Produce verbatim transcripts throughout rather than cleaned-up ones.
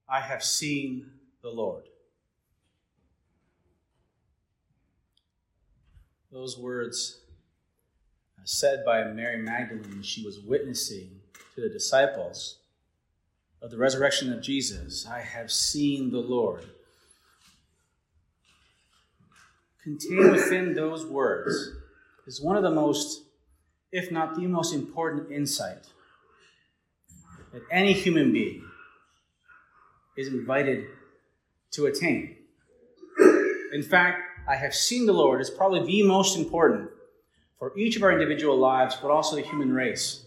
I have seen the Lord. Those words said by Mary Magdalene when she was witnessing to the disciples of the resurrection of Jesus, I have seen the Lord. Contained within those words is one of the most, if not the most important insight that any human being is invited to attain. In fact, I have seen the Lord is probably the most important for each of our individual lives, but also the human race.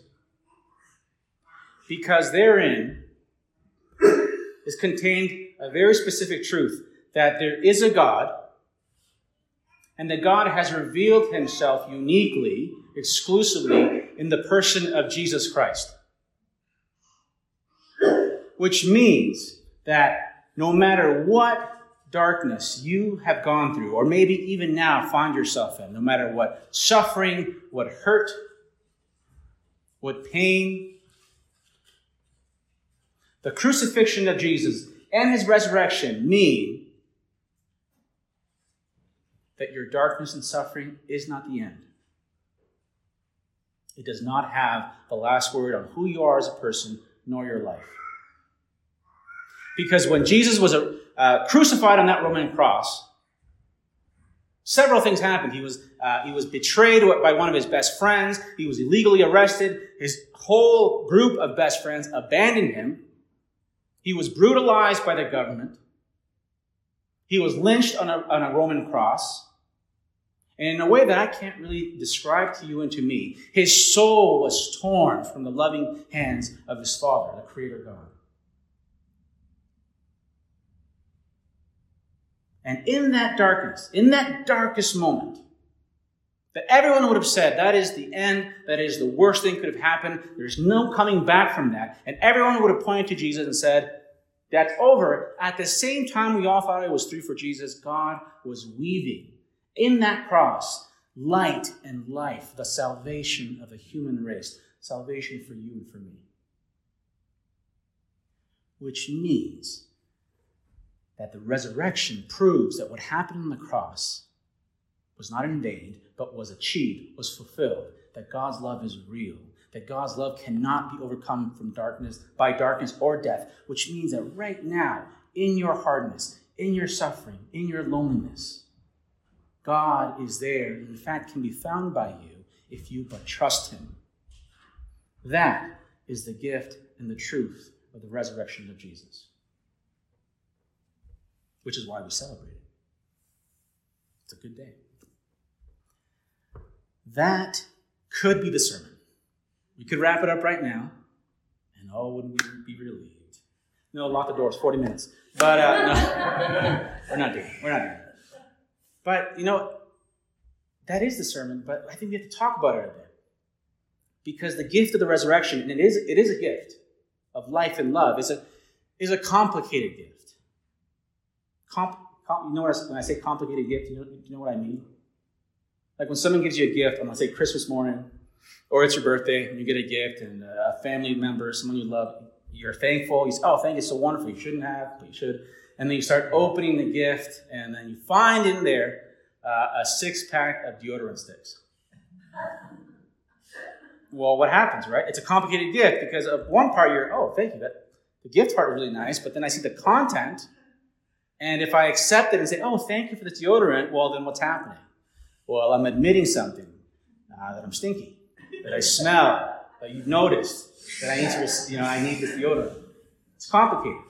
Because therein is contained a very specific truth, that there is a God, and that God has revealed himself uniquely, exclusively, in the person of Jesus Christ. Which means that no matter what darkness you have gone through, or maybe even now find yourself in, no matter what suffering, what hurt, what pain, the crucifixion of Jesus and his resurrection mean that your darkness and suffering is not the end. It does not have the last word on who you are as a person, nor your life. Because when Jesus was uh, crucified on that Roman cross, several things happened. He was, uh, he was betrayed by one of his best friends. He was illegally arrested. His whole group of best friends abandoned him. He was brutalized by the government. He was lynched on a, on a Roman cross. And in a way that I can't really describe to you and to me, his soul was torn from the loving hands of his Father, the Creator God. And in that darkness, in that darkest moment, that everyone would have said, that is the end, that is the worst thing could have happened, there's no coming back from that. And everyone would have pointed to Jesus and said, that's over. At the same time we all thought it was through for Jesus, God was weaving in that cross light and life, the salvation of the human race, salvation for you and for me. Which means that the resurrection proves that what happened on the cross was not in vain, but was achieved, was fulfilled, that God's love is real, that God's love cannot be overcome from darkness, by darkness or death, which means that right now, in your hardness, in your suffering, in your loneliness, God is there, and in fact can be found by you if you but trust him. That is the gift and the truth of the resurrection of Jesus. Which is why we celebrate it. It's a good day. That could be the sermon. We could wrap it up right now, and oh, wouldn't we be relieved? No, lock the doors, forty minutes. But uh, no, we're not doing it. We're not doing it. But, you know, that is the sermon, but I think we have to talk about it a bit. Because the gift of the resurrection, and it is, it is a gift of life and love, is a, is a complicated gift. Comp, comp, you know what I, when I say complicated gift, you know, you know what I mean? Like when someone gives you a gift on, let's say, Christmas morning, or it's your birthday, and you get a gift, and a family member, someone you love, you're thankful. You say, oh, thank you, so wonderful. You shouldn't have, but you should. And then you start opening the gift, and then you find in there uh, a six-pack of deodorant sticks. Well, what happens, right? It's a complicated gift because of one part, you're, oh, thank you. That, the gift part was really nice, but then I see the content, and if I accept it and say, oh, thank you for this deodorant, well, then what's happening? Well, I'm admitting something, uh, that I'm stinky, that I smell, that you've noticed, that I need to, you know, I need this deodorant. It's complicated.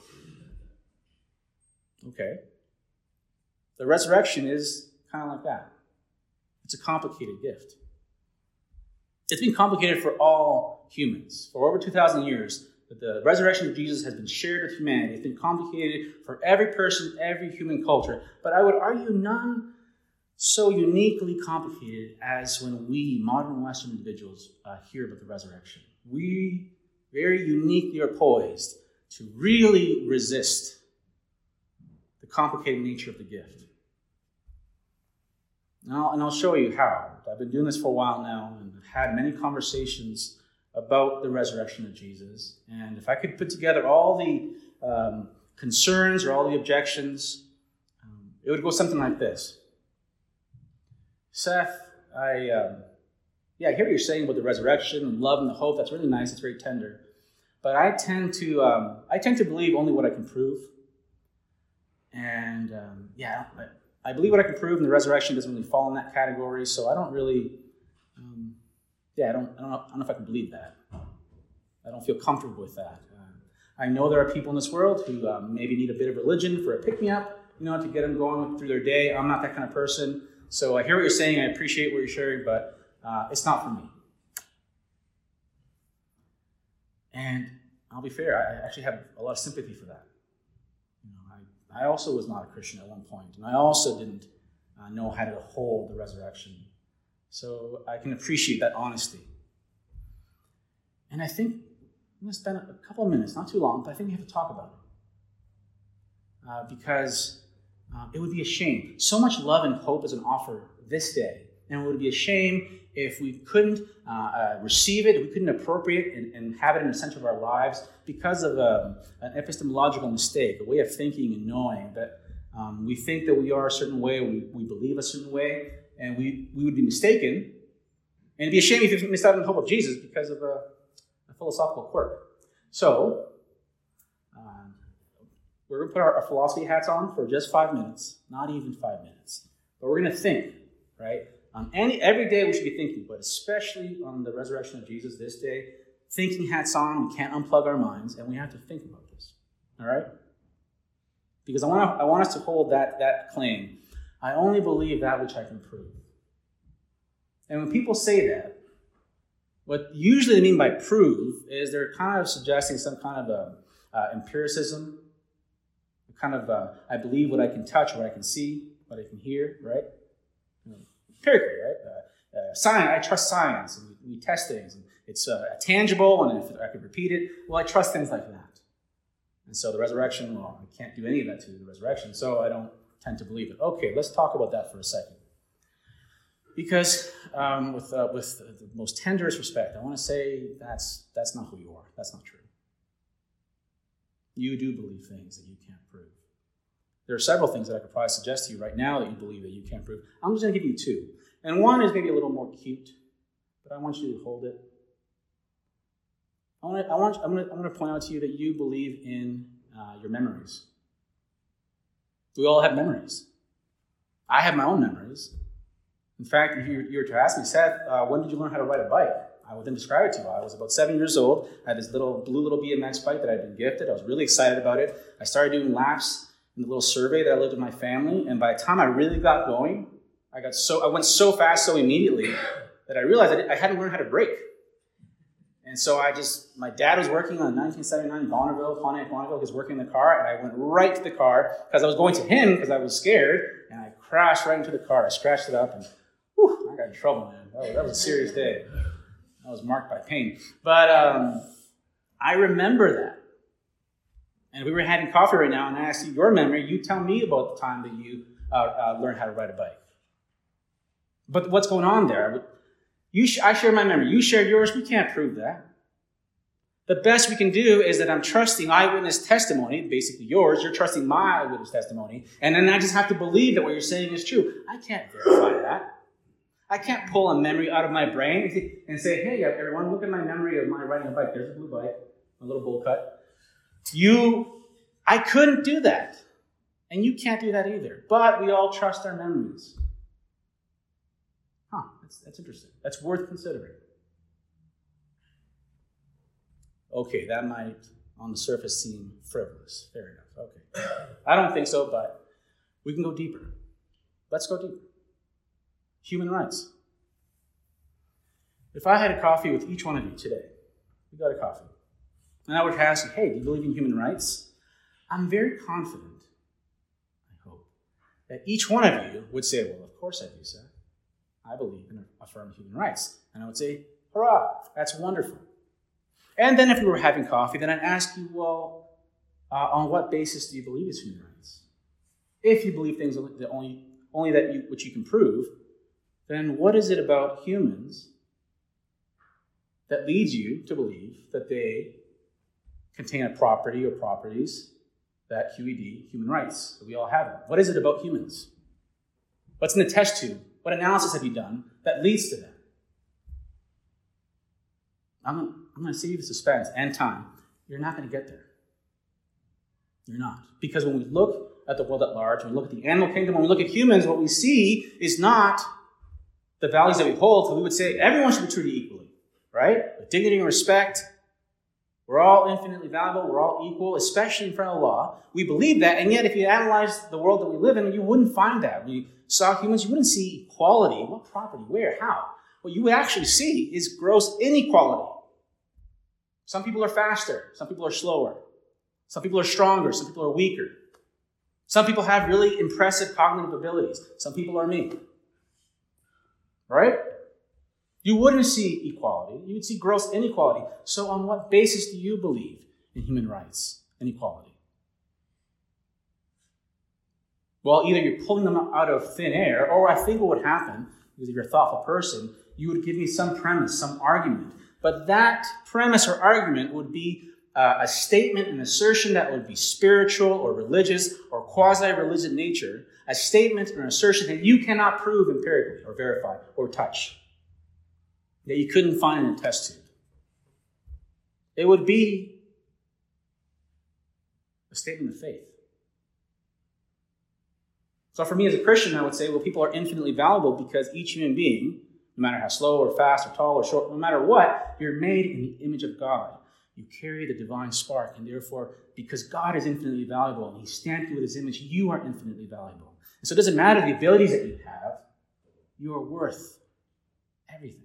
Okay. The resurrection is kind of like that. It's a complicated gift. It's been complicated for all humans. For over two thousand years, the resurrection of Jesus has been shared with humanity. It's been complicated for every person, every human culture. But I would argue none so uniquely complicated as when we, modern Western individuals, uh, hear about the resurrection. We very uniquely are poised to really resist the complicated nature of the gift. And I'll, and I'll show you how. I've been doing this for a while now, and I've had many conversations about the resurrection of Jesus. And if I could put together all the um, concerns or all the objections, um, it would go something like this. Seth, I, um, yeah, I hear what you're saying about the resurrection and love and the hope. That's really nice. It's very tender. But I tend to, um, I tend to believe only what I can prove. And um, yeah, I, I believe what I can prove, and the resurrection doesn't really fall in that category. So I don't really, um, yeah, I don't, I don't know, I don't know if I can believe that. I don't feel comfortable with that. Uh, I know there are people in this world who um, maybe need a bit of religion for a pick-me-up, you know, to get them going through their day. I'm not that kind of person. So I hear what you're saying. I appreciate what you're sharing, but uh, it's not for me. And I'll be fair, I actually have a lot of sympathy for that. You know, I, I also was not a Christian at one point, and I also didn't uh, know how to hold the resurrection. So I can appreciate that honesty. And I think I'm going to spend a couple of minutes, not too long, but I think we have to talk about it. Uh, because uh, it would be a shame. So much love and hope is an offer this day. And it would be a shame if we couldn't uh, uh, receive it, if we couldn't appropriate and, and have it in the center of our lives because of a, an epistemological mistake, a way of thinking and knowing that um, we think that we are a certain way, we, we believe a certain way, and we, we would be mistaken. And it'd be a shame if you missed out on the hope of Jesus because of a, a philosophical quirk. So, um, we're going to put our, our philosophy hats on for just five minutes, not even five minutes. But we're going to think, right? Um, any, every day we should be thinking, but especially on the resurrection of Jesus this day, thinking hats on, we can't unplug our minds, and we have to think about this, all right? Because I want to, I want us to hold that, that claim. I only believe that which I can prove. And when people say that, what usually they mean by prove is they're kind of suggesting some kind of a, uh, empiricism, kind of, uh, I believe what I can touch, what I can see, what I can hear, right? Empirically, right? Uh, uh, science, I trust science, and we, we test things, and it's uh, tangible, and if I could repeat it, well, I trust things like that. And so the resurrection, well, I can't do any of that to the resurrection, so I don't tend to believe it. Okay, let's talk about that for a second. Because um, with uh, with the most tenderest respect, I want to say that's that's not who you are. That's not true. You do believe things that you can't prove. There are several things that I could probably suggest to you right now that you believe that you can't prove. I'm just going to give you two. And one is maybe a little more cute, but I want you to hold it. I want to, I want, I'm, going to, I'm going to point out to you that you believe in uh, your memories. We all have memories. I have my own memories. In fact, if you, you were to ask me, Seth, uh, when did you learn how to ride a bike? I would then describe it to you. I was about seven years old. I had this little blue little B M X bike that I'd been gifted. I was really excited about it. I started doing laps in the little survey that I lived with my family, and by the time I really got going, I got so I went so fast so immediately that I realized I, I hadn't learned how to brake. And so I just, my dad was working on nineteen seventy-nine Bonneville, Pontiac Bonneville. He was working in the car, and I went right to the car because I was going to him because I was scared, and I crashed right into the car. I scratched it up, and whew, I got in trouble, man. That was, that was a serious day. I was marked by pain. But um, I remember that. And if we were having coffee right now and I asked you your memory, you tell me about the time that you uh, uh, learned how to ride a bike. But what's going on there? You sh- I share my memory. You share yours. We can't prove that. The best we can do is that I'm trusting eyewitness testimony, basically yours. You're trusting my eyewitness testimony. And then I just have to believe that what you're saying is true. I can't verify that. I can't pull a memory out of my brain and say, hey, everyone, look at my memory of my riding a bike. There's a blue bike, a little bowl cut. You, I couldn't do that. And you can't do that either. But we all trust our memories. Huh, that's, that's interesting. That's worth considering. Okay, that might, on the surface, seem frivolous. Fair enough. Okay. I don't think so, but we can go deeper. Let's go deeper. Human rights. If I had a coffee with each one of you today, we got a coffee, and I would ask you, hey, do you believe in human rights? I'm very confident, I hope, that each one of you would say, well, of course I do, sir. I believe in affirmed human rights. And I would say, hurrah, that's wonderful. And then if we were having coffee, then I'd ask you, well, uh, on what basis do you believe is human rights? If you believe things that only, only that you, which you can prove, then what is it about humans that leads you to believe that they contain a property or properties that Q E D, human rights, that we all have them. What is it about humans? What's in the test tube? What analysis have you done that leads to that? I'm, I'm going to save you the suspense and time. You're not going to get there. You're not. Because when we look at the world at large, when we look at the animal kingdom, when we look at humans, what we see is not the values that we hold. So we would say everyone should be treated equally, right? With dignity and respect. We're all infinitely valuable. We're all equal, especially in front of the law. We believe that, and yet if you analyze the world that we live in, you wouldn't find that. When you saw humans, you wouldn't see equality. What property? Where? How? What you would actually see is gross inequality. Some people are faster. Some people are slower. Some people are stronger. Some people are weaker. Some people have really impressive cognitive abilities. Some people are me. Right? You wouldn't see equality. You would see gross inequality. So on what basis do you believe in human rights and equality? Well, either you're pulling them out of thin air, or I think what would happen, because if you're a thoughtful person, you would give me some premise, some argument. But that premise or argument would be uh, a statement, an assertion that would be spiritual or religious or quasi-religious nature, a statement or an assertion that you cannot prove empirically or verify or touch, that you couldn't find in a test tube. It would be a statement of faith. So for me as a Christian, I would say, well, people are infinitely valuable because each human being, no matter how slow or fast or tall or short, no matter what, you're made in the image of God. You carry the divine spark, and therefore, because God is infinitely valuable and he stamped you with his image, you are infinitely valuable. And so it doesn't matter the abilities that you have, you are worth everything.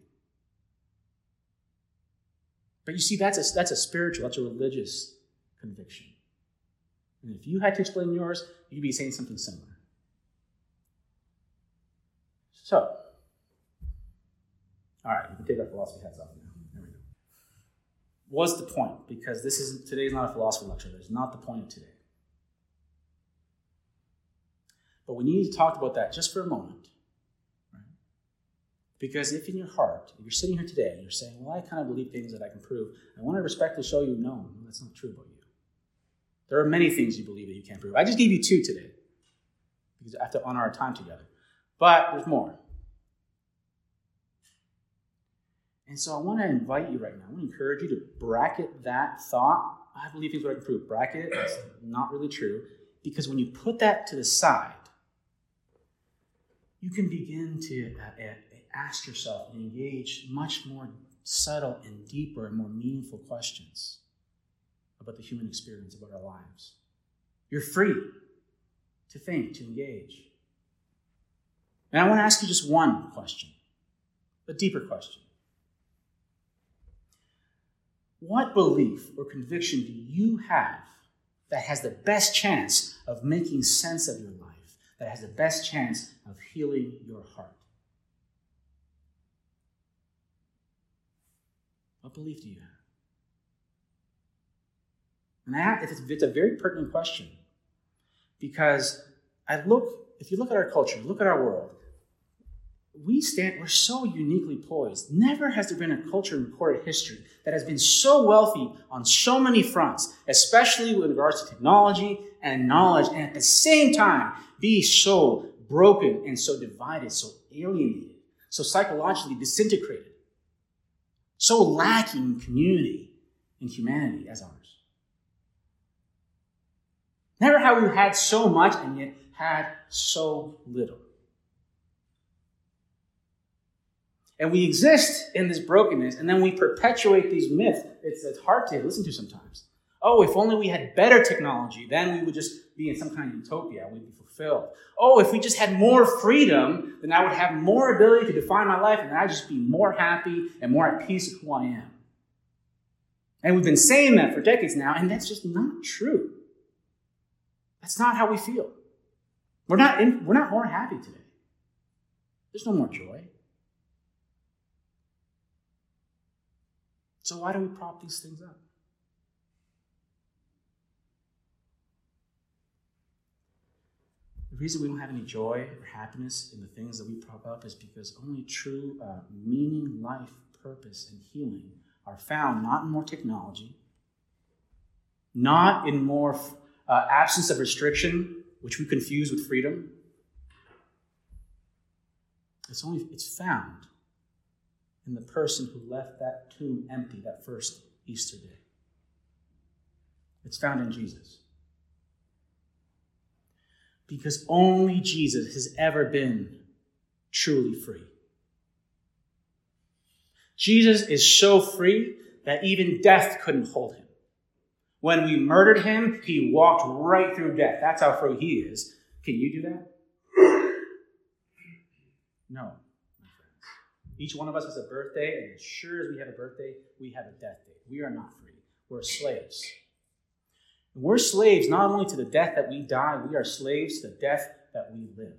But you see, that's a, that's a spiritual, that's a religious conviction. And if you had to explain yours, you'd be saying something similar. So, all right, you can take our philosophy hats off now. There we go. What's the point? Because this isn't, today's not a philosophy lecture. That's not the point of today. But we need to talk about that just for a moment. Right? Because if in your heart, if you're sitting here today and you're saying, well, I kind of believe things that I can prove, I want to respectfully show you, no, that's not true about you. There are many things you believe that you can't prove. I just gave you two today because I have to honor our time together. But there's more. And so I want to invite you right now, I want to encourage you to bracket that thought. I believe things that I can prove. Bracket it. That's not really true. Because when you put that to the side, you can begin to uh, ask yourself and engage much more subtle and deeper and more meaningful questions about the human experience, about our lives. You're free to think, to engage. And I want to ask you just one question, a deeper question. What belief or conviction do you have that has the best chance of making sense of your life, that has the best chance of healing your heart? What belief do you have? And I have, it's, it's a very pertinent question because I look, if you look at our culture, look at our world, we stand, we're so uniquely poised. Never has there been a culture in recorded history that has been so wealthy on so many fronts, especially with regards to technology and knowledge, and at the same time be so broken and so divided, so alienated, so psychologically disintegrated, so lacking community and humanity as ours. Never have we had so much and yet had so little. And we exist in this brokenness, and then we perpetuate these myths. It's, it's hard to listen to sometimes. Oh, if only we had better technology, then we would just be in some kind of utopia. We'd be fulfilled. Oh, if we just had more freedom, then I would have more ability to define my life, and I'd just be more happy and more at peace with who I am. And we've been saying that for decades now, and that's just not true. That's not how we feel. We're not, in, we're not more happy today. There's no more joy. So why do we prop these things up? The reason we don't have any joy or happiness in the things that we prop up is because only true uh, meaning, life, purpose, and healing are found not in more technology, not in more uh, absence of restriction, which we confuse with freedom. It's only it's found in the person who left that tomb empty that first Easter day. It's found in Jesus. Because only Jesus has ever been truly free. Jesus is so free that even death couldn't hold him. When we murdered him, he walked right through death. That's how free he is. Can you do that? No, my friends. Each one of us has a birthday, and as sure as we have a birthday, we have a death day. We are not free. We're slaves. And we're slaves not only to the death that we die, we are slaves to the death that we live.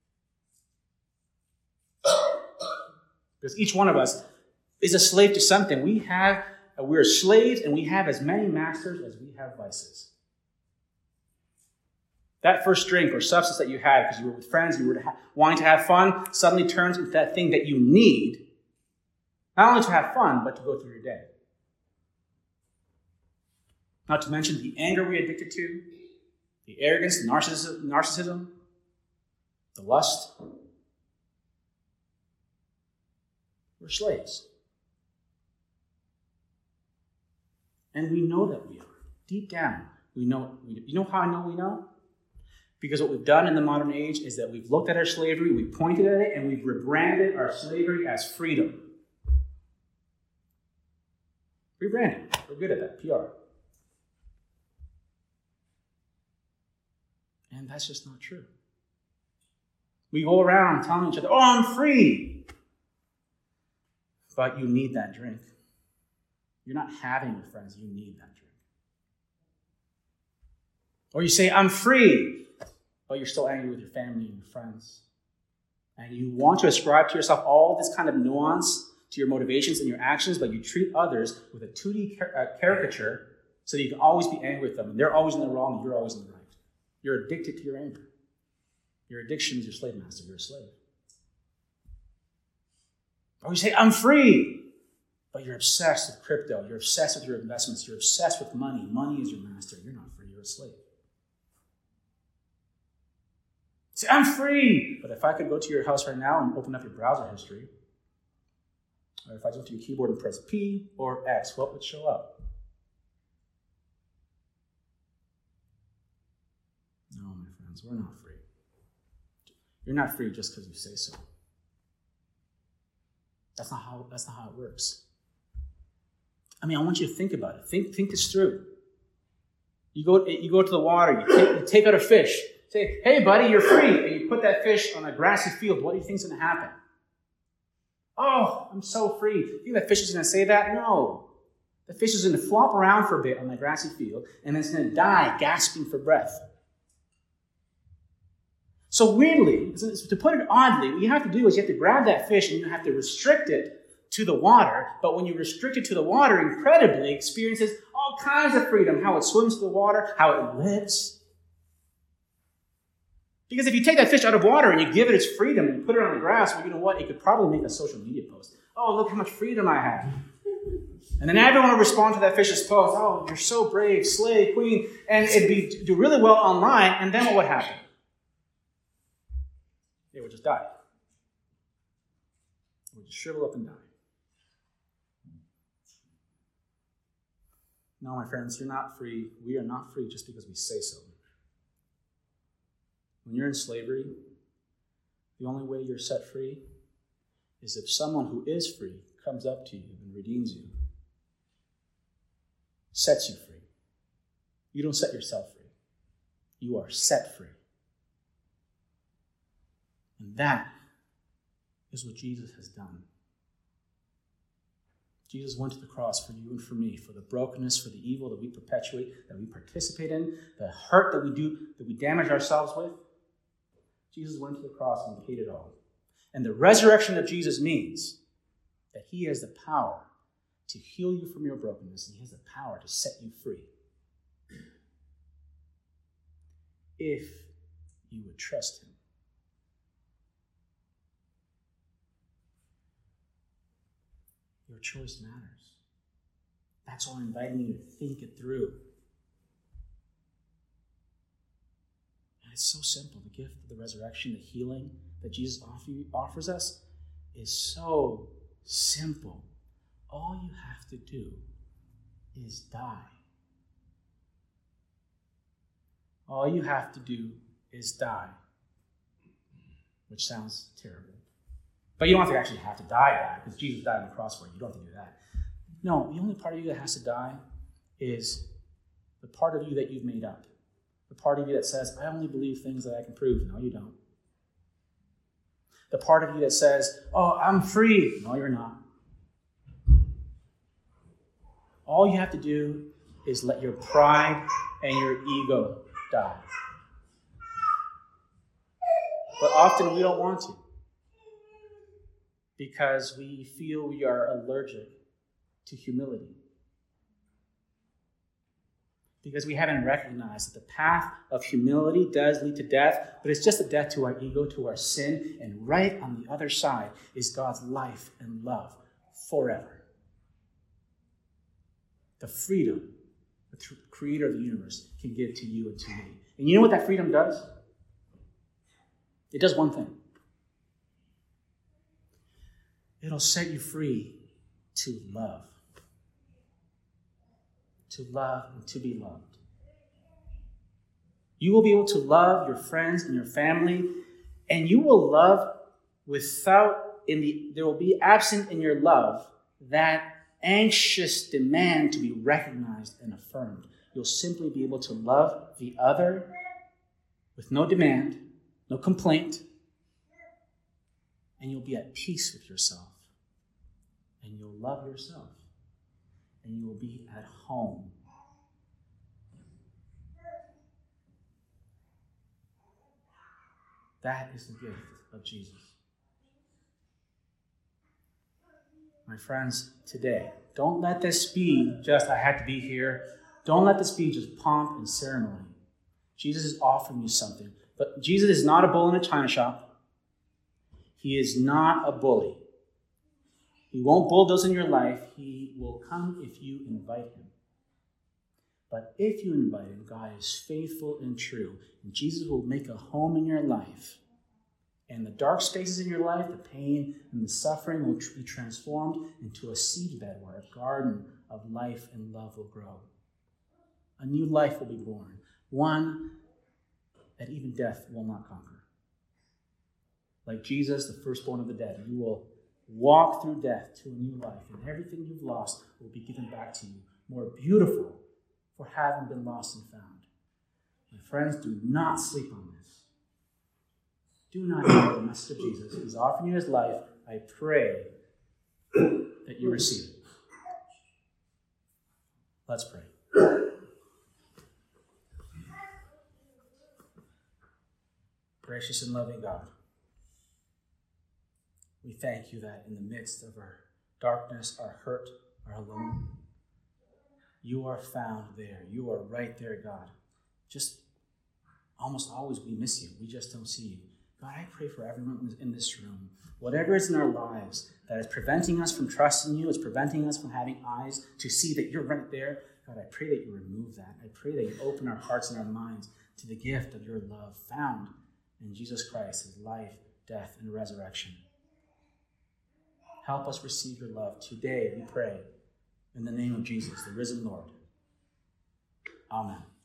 Because each one of us is a slave to something. We have, we're slaves, and we have as many masters as we have vices. That first drink or substance that you had because you were with friends, you were to ha- wanting to have fun, suddenly turns into that thing that you need, not only to have fun, but to go through your day. Not to mention the anger we're addicted to, the arrogance, the narcissism, narcissism, the lust. We're slaves. And we know that we are. Deep down, we know. You know how I know we know? Because what we've done in the modern age is that we've looked at our slavery, we've pointed at it, and we've rebranded our slavery as freedom. Rebranding. We're good at that. P R. And that's just not true. We go around telling each other, oh, I'm free. But you need that drink. You're not having it, friends. You need that drink. Or you say, I'm free, but you're still angry with your family and your friends. And you want to ascribe to yourself all this kind of nuance to your motivations and your actions, but you treat others with a two D car- uh, caricature so that you can always be angry with them. And they're always in the wrong and you're always in the right. You're addicted to your anger. Your addiction is your slave master. You're a slave. Or you say, I'm free. But you're obsessed with crypto. You're obsessed with your investments. You're obsessed with money. Money is your master. You're not free. You're a slave. Say, I'm free. But if I could go to your house right now and open up your browser history, or if I went to your keyboard and press P or X, what would show up? No, my friends, we're not free. You're not free just because you say so. That's not how, that's not how it works. I mean, I want you to think about it. Think, think this through. You go, you go to the water, you take, you take out a fish. Say, hey, buddy, you're free. And you put that fish on a grassy field. What do you think is going to happen? Oh, I'm so free. You think that fish is going to say that? No. The fish is going to flop around for a bit on the grassy field, and then it's going to die, gasping for breath. So weirdly, to put it oddly, what you have to do is you have to grab that fish and you have to restrict it to the water. But when you restrict it to the water, incredibly, it experiences all kinds of freedom. How it swims through the water, how it lives. Because if you take that fish out of water and you give it its freedom and you put it on the grass, well, you know what? It could probably make a social media post. Oh, look how much freedom I have. And then everyone will respond to that fish's post. Oh, you're so brave, slay, queen. And it'd be do really well online. And then what would happen? They would just die. They would just shrivel up and die. No, my friends, you're not free. We are not free just because we say so. When you're in slavery, the only way you're set free is if someone who is free comes up to you and redeems you, sets you free. You don't set yourself free. You are set free. And that is what Jesus has done. Jesus went to the cross for you and for me, for the brokenness, for the evil that we perpetuate, that we participate in, the hurt that we do, that we damage ourselves with. Jesus went to the cross and paid it all. And the resurrection of Jesus means that he has the power to heal you from your brokenness, and he has the power to set you free. If you would trust him. Your choice matters. That's why I'm inviting you to think it through. it's so simple. The gift of the resurrection, the healing that Jesus offers us is so simple. All you have to do is die. All you have to do is die. Which sounds terrible. But you don't have to actually have to die, die, because Jesus died on the cross for you. You don't have to do that. No, the only part of you that has to die is the part of you that you've made up. The part of you that says, I only believe things that I can prove. No, you don't. The part of you that says, oh, I'm free. No, you're not. All you have to do is let your pride and your ego die. But often we don't want to, because we feel we are allergic to humility. Because we haven't recognized that the path of humility does lead to death, but it's just a death to our ego, to our sin, and right on the other side is God's life and love forever. The freedom the creator of the universe can give to you and to me. And you know what that freedom does? It does one thing. It'll set you free to love. To love and to be loved. You will be able to love your friends and your family, and you will love without, in the, there will be absent in your love that anxious demand to be recognized and affirmed. You'll simply be able to love the other with no demand, no complaint, and you'll be at peace with yourself. And you'll love yourself. And you will be at home. That is the gift of Jesus. My friends, today, don't let this be just, I had to be here. Don't let this be just pomp and ceremony. Jesus is offering you something. But Jesus is not a bull in a china shop. He is not a bully. He won't bulldoze in your life. He will come if you invite him. But if you invite him, God is faithful and true. And Jesus will make a home in your life. And the dark spaces in your life, the pain and the suffering will be transformed into a seedbed where a garden of life and love will grow. A new life will be born. One that even death will not conquer. Like Jesus, the firstborn of the dead, you will walk through death to a new life, and everything you've lost will be given back to you, more beautiful for having been lost and found. My friends, do not sleep on this. Do not ignore the message of Jesus. He's offering you his life. I pray that you receive it. Let's pray. Gracious and loving God, we thank you that in the midst of our darkness, our hurt, our alone, you are found there. You are right there, God. Just almost always we miss you. We just don't see you. God, I pray for everyone in this room. Whatever is in our lives that is preventing us from trusting you, is preventing us from having eyes to see that you're right there, God, I pray that you remove that. I pray that you open our hearts and our minds to the gift of your love found in Jesus Christ, his life, death, and resurrection. Help us receive your love today, we pray, in the name of Jesus, the risen Lord. Amen.